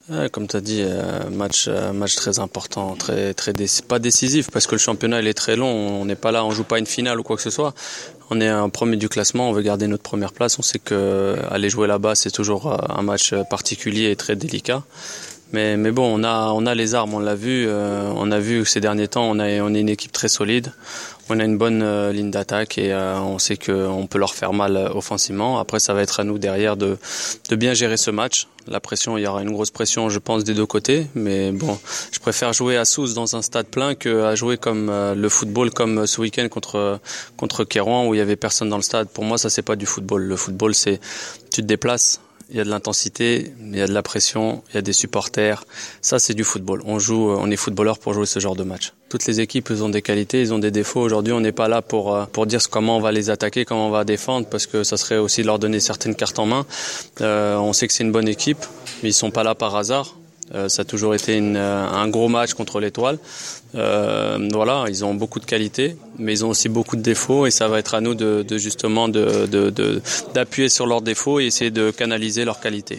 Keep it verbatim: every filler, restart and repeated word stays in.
Ouais, comme tu as dit, euh, match, euh, match très important, très, très déc- pas décisif parce que le championnat il est très long. On n'est pas là, on joue pas une finale ou quoi que ce soit. On est un premier du classement, on veut garder notre première place. On sait que euh, aller jouer là-bas c'est toujours euh, un match particulier et très délicat. Mais, mais bon, on a, on a les armes, on l'a vu. Euh, on a vu que ces derniers temps, on a, on est une équipe très solide. On a une bonne euh, ligne d'attaque et euh, on sait qu'on peut leur faire mal euh, offensivement. Après, ça va être à nous derrière de, de bien gérer ce match. La pression, il y aura une grosse pression, je pense, des deux côtés. Mais bon, je préfère jouer à Sousse dans un stade plein qu'à jouer comme euh, le football, comme ce week-end contre contre Kérouan où il y avait personne dans le stade. Pour moi, ça c'est pas du football. Le football, c'est tu te déplaces. Il y a de l'intensité, il y a de la pression, il y a des supporters. Ça, c'est du football. On joue, on est footballeur pour jouer ce genre de match. Toutes les équipes, ils ont des qualités, ils ont des défauts. Aujourd'hui, on n'est pas là pour pour dire comment on va les attaquer, comment on va défendre, parce que ça serait aussi leur donner certaines cartes en main. Euh, on sait que c'est une bonne équipe, mais ils sont pas là par hasard. Euh, ça a toujours été une, un gros match contre l'Étoile. Euh, voilà, ils ont beaucoup de qualités, mais ils ont aussi beaucoup de défauts et ça va être à nous de, de justement de, de, de, d'appuyer sur leurs défauts et essayer de canaliser leurs qualités.